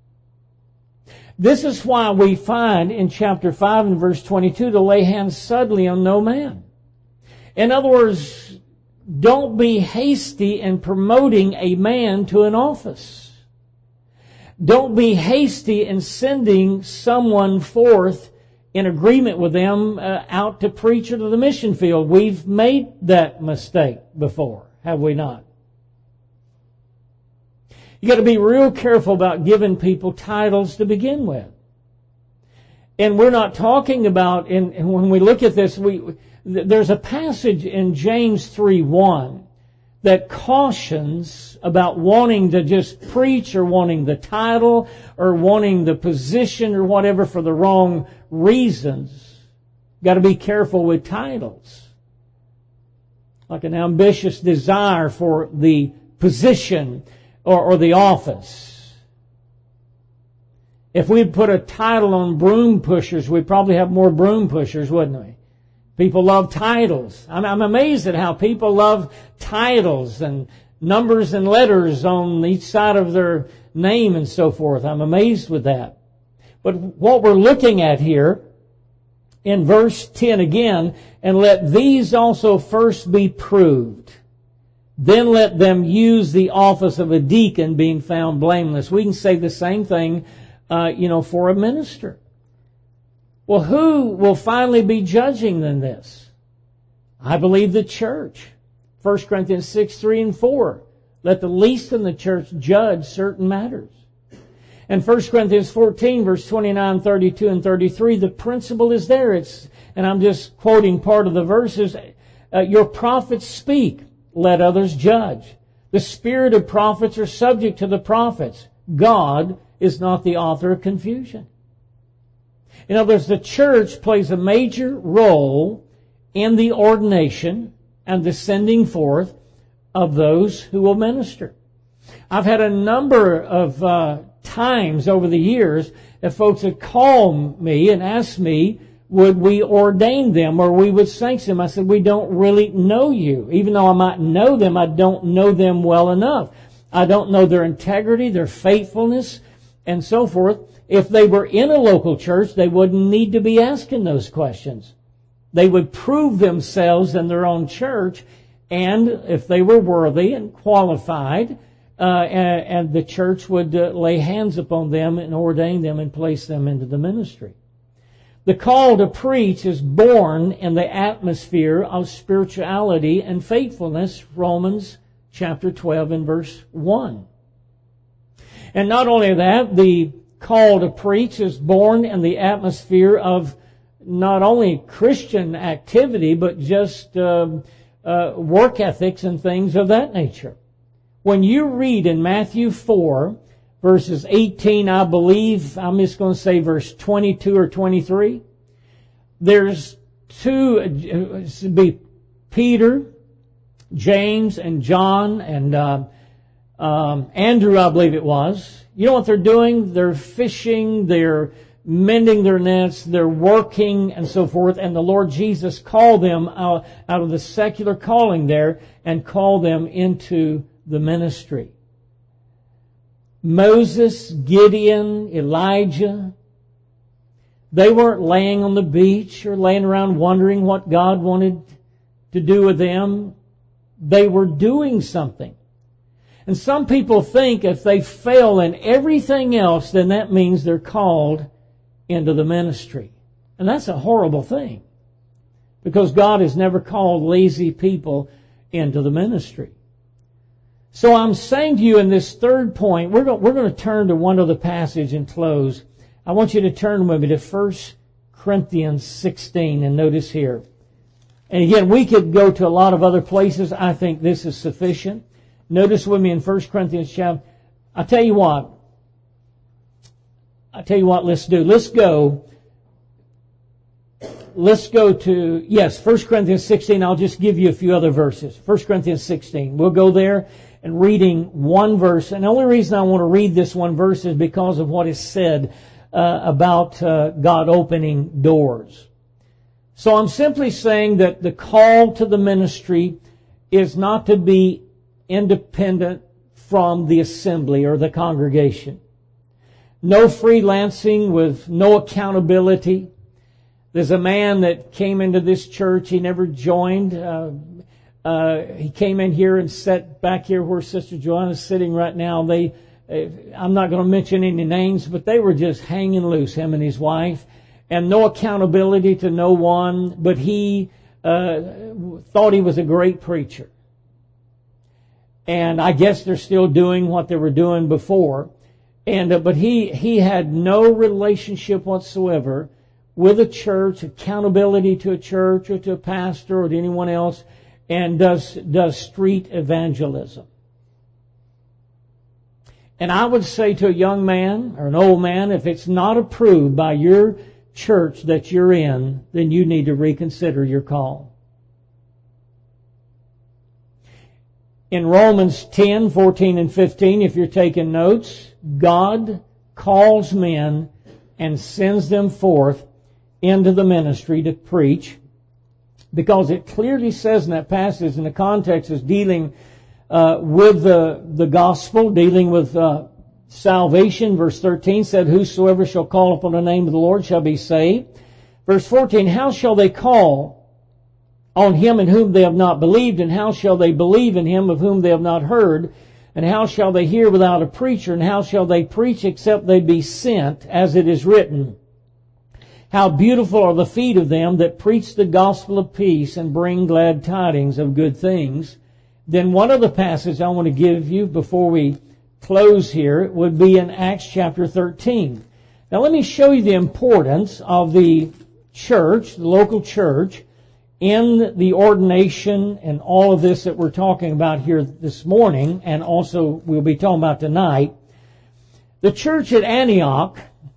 Speaker 1: This is why we find in chapter 5 and verse 22 to lay hands suddenly on no man. In other words, don't be hasty in promoting a man to an office. Don't be hasty in sending someone forth in agreement with them out to preach or to the mission field. We've made that mistake before, have we not? You got to be real careful about giving people titles to begin with. And we're not talking about, and when we look at this, there's a passage in James 3:1 that cautions about wanting to just preach or wanting the title or wanting the position or whatever for the wrong reasons. Got to be careful with titles. Like an ambitious desire for the position or the office. If we'd put a title on broom pushers, we'd probably have more broom pushers, wouldn't we? People love titles. I'm amazed at how people love titles and numbers and letters on each side of their name and so forth. I'm amazed with that. But what we're looking at here in verse 10 again, and let these also first be proved. Then let them use the office of a deacon, being found blameless. We can say the same thing, for a minister. Well, who will finally be judging in this? I believe the church. 1 Corinthians 6, 3 and 4. Let the least in the church judge certain matters. And 1 Corinthians 14, verse 29, 32, and 33, the principle is there. And I'm just quoting part of the verses. Your prophets speak, let others judge. The spirit of prophets are subject to the prophets. God is not the author of confusion. In other words, the church plays a major role in the ordination and the sending forth of those who will minister. I've had a number of times over the years that folks had called me and asked me, would we ordain them or we would sanction them? I said, we don't really know you. Even though I might know them, I don't know them well enough. I don't know their integrity, their faithfulness, and so forth. If they were in a local church, they wouldn't need to be asking those questions. They would prove themselves in their own church, and if they were worthy and qualified, and the church would lay hands upon them and ordain them and place them into the ministry. The call to preach is born in the atmosphere of spirituality and faithfulness, Romans chapter 12 and verse 1. And not only that, the call to preach is born in the atmosphere of not only Christian activity, but just work ethics and things of that nature. When you read in Matthew 4, verses 18, I believe, I'm just going to say verse 22 or 23, there's two, it would be Peter, James, and John, and Andrew, I believe it was. You know what they're doing? They're fishing, they're mending their nets, they're working, and so forth. And the Lord Jesus called them out of the secular calling there and called them into the ministry. Moses, Gideon, Elijah, they weren't laying on the beach or laying around wondering what God wanted to do with them. They were doing something. And some people think if they fail in everything else, then that means they're called into the ministry. And that's a horrible thing, because God has never called lazy people into the ministry. So I'm saying to you in this third point, we're going to turn to one other passage and close. I want you to turn with me to 1 Corinthians 16 and notice here. And again, we could go to a lot of other places. I think this is sufficient. Notice with me in 1 Corinthians chapter. I'll tell you what, let's do. Let's go to, 1 Corinthians 16. I'll just give you a few other verses. 1 Corinthians 16. We'll go there and reading one verse. And the only reason I want to read this one verse is because of what is said about God opening doors. So I'm simply saying that the call to the ministry is not to be independent from the assembly or the congregation. No freelancing with no accountability. There's a man that came into this church. He never joined. He came in here and sat back here where Sister Joanna is sitting right now. I'm not going to mention any names, but they were just hanging loose, him and his wife, and no accountability to no one. But he thought he was a great preacher. And I guess they're still doing what they were doing before. And but he had no relationship whatsoever with a church, accountability to a church or to a pastor or to anyone else, and does street evangelism. And I would say to a young man or an old man, if it's not approved by your church that you're in, then you need to reconsider your call. In Romans 10, 14, and 15, if you're taking notes, God calls men and sends them forth into the ministry to preach, because it clearly says in that passage, and the context is dealing with the gospel, dealing with salvation. Verse 13 said, whosoever shall call upon the name of the Lord shall be saved. Verse 14, how shall they call on him in whom they have not believed? And how shall they believe in him of whom they have not heard? And how shall they hear without a preacher? And how shall they preach except they be sent? As it is written, how beautiful are the feet of them that preach the gospel of peace and bring glad tidings of good things. Then one other passage I want to give you before we close here would be in Acts chapter 13. Now let me show you the importance of the church, the local church, in the ordination and all of this that we're talking about here this morning, and also we'll be talking about tonight. The church at Antioch,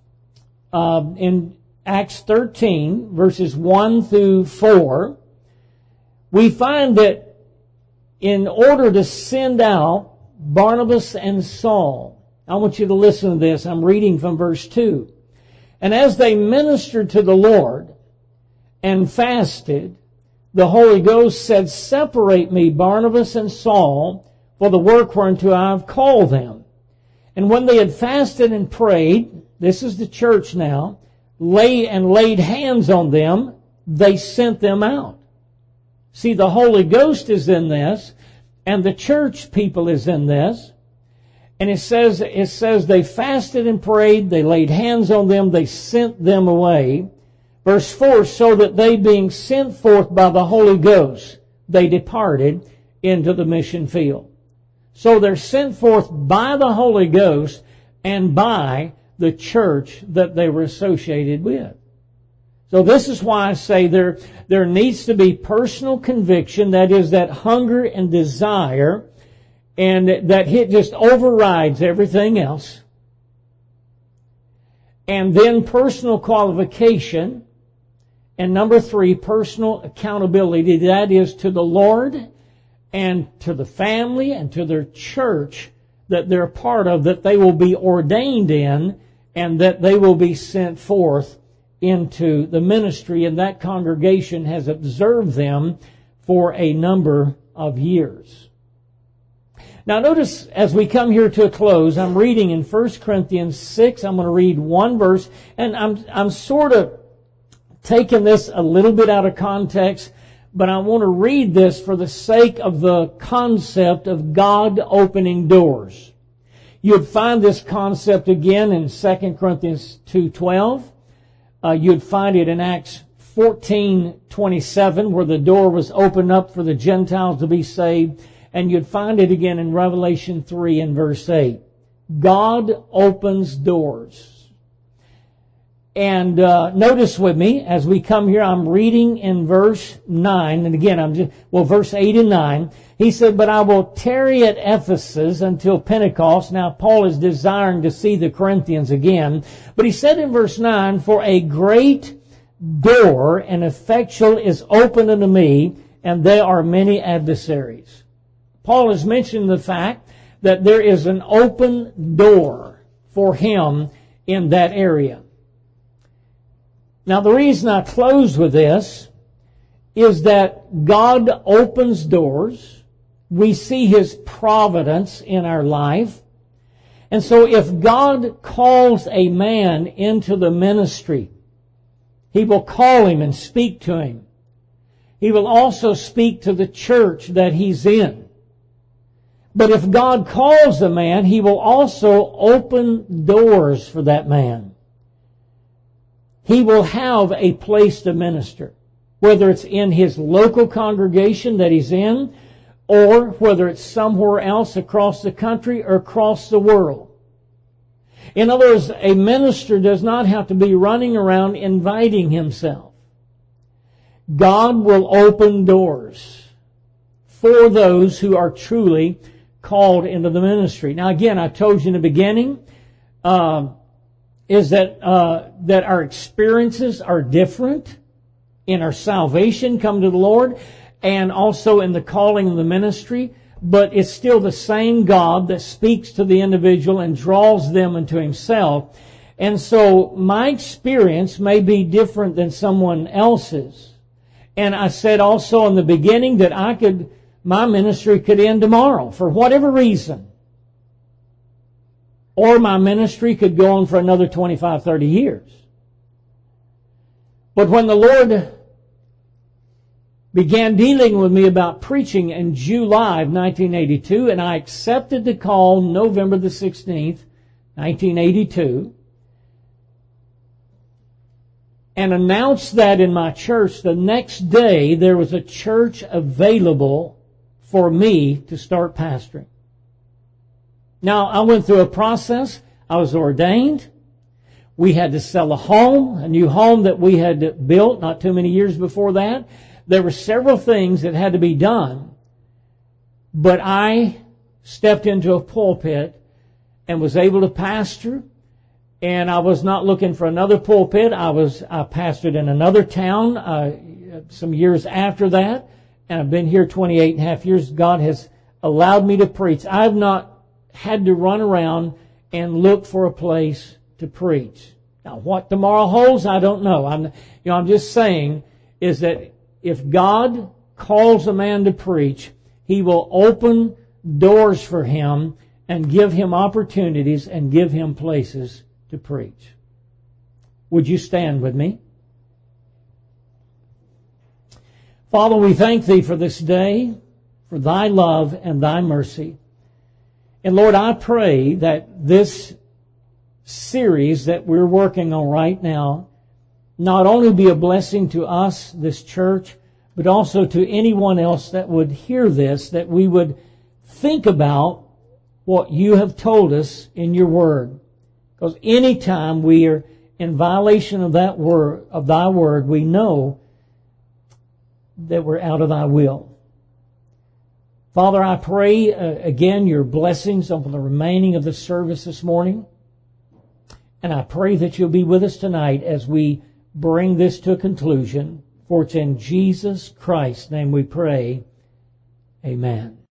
Speaker 1: in Acts 13, verses 1 through 4, we find that in order to send out Barnabas and Saul, I want you to listen to this. I'm reading from verse 2. And as they ministered to the Lord and fasted, the Holy Ghost said, separate me, Barnabas and Saul, for the work whereunto I have called them. And when they had fasted and prayed, this is the church now, laid hands on them, they sent them out. See, the Holy Ghost is in this, and the church people is in this. And it says they fasted and prayed, they laid hands on them, they sent them away. Verse 4, so that they being sent forth by the Holy Ghost, they departed into the mission field. So they're sent forth by the Holy Ghost and by the church that they were associated with. So this is why I say there needs to be personal conviction, that is, that hunger and desire, and that it just overrides everything else. And then personal qualification. And number 3, personal accountability. That is to the Lord and to the family and to their church that they're part of, that they will be ordained in, and that they will be sent forth into the ministry. And that congregation has observed them for a number of years. Now notice, as we come here to a close, I'm reading in 1 Corinthians 6. I'm going to read one verse, and I'm sort of taking this a little bit out of context, but I want to read this for the sake of the concept of God opening doors. You'd find this concept again in 2 Corinthians 2:12. You'd find it in Acts 14:27, where the door was opened up for the Gentiles to be saved. And you'd find it again in Revelation 3 and verse 8. God opens doors. And notice with me, as we come here, I'm reading in verse 9, and again, verse 8 and 9. He said, but I will tarry at Ephesus until Pentecost. Now, Paul is desiring to see the Corinthians again. But he said in verse 9, for a great door and effectual is opened unto me, and there are many adversaries. Paul has mentioned the fact that there is an open door for him in that area. Now, the reason I close with this is that God opens doors. We see His providence in our life. And so if God calls a man into the ministry, He will call him and speak to him. He will also speak to the church that he's in. But if God calls a man, He will also open doors for that man. He will have a place to minister, whether it's in his local congregation that he's in, or whether it's somewhere else across the country or across the world. In other words, a minister does not have to be running around inviting himself. God will open doors for those who are truly called into the ministry. Now again, I told you in the beginning, is that our experiences are different in our salvation, come to the Lord, and also in the calling of the ministry. but it's still the same God that speaks to the individual and draws them into Himself. And so my experience may be different than someone else's. And I said also in the beginning that my ministry could end tomorrow for whatever reason. Or my ministry could go on for another 25, 30 years. But when the Lord began dealing with me about preaching in July of 1982, and I accepted the call November the 16th, 1982, and announced that in my church, the next day there was a church available for me to start pastoring. Now, I went through a process. I was ordained. We had to sell a new home that we had built not too many years before that. There were several things that had to be done. But I stepped into a pulpit and was able to pastor. And I was not looking for another pulpit. I pastored in another town some years after that. And I've been here 28 and a half years. God has allowed me to preach. I've not had to run around and look for a place to preach. Now, what tomorrow holds, I don't know. I'm just saying is that if God calls a man to preach, He will open doors for him and give him opportunities and give him places to preach. Would you stand with me? Father, we thank Thee for this day, for Thy love and Thy mercy. And Lord, I pray that this series that we're working on right now not only be a blessing to us, this church, but also to anyone else that would hear this, that we would think about what You have told us in Your Word. Because anytime we are in violation of that word, of Thy Word, we know that we're out of Thy will. Father, I pray again Your blessings on the remaining of the service this morning. And I pray that You'll be with us tonight as we bring this to a conclusion. For it's in Jesus Christ's name we pray. Amen.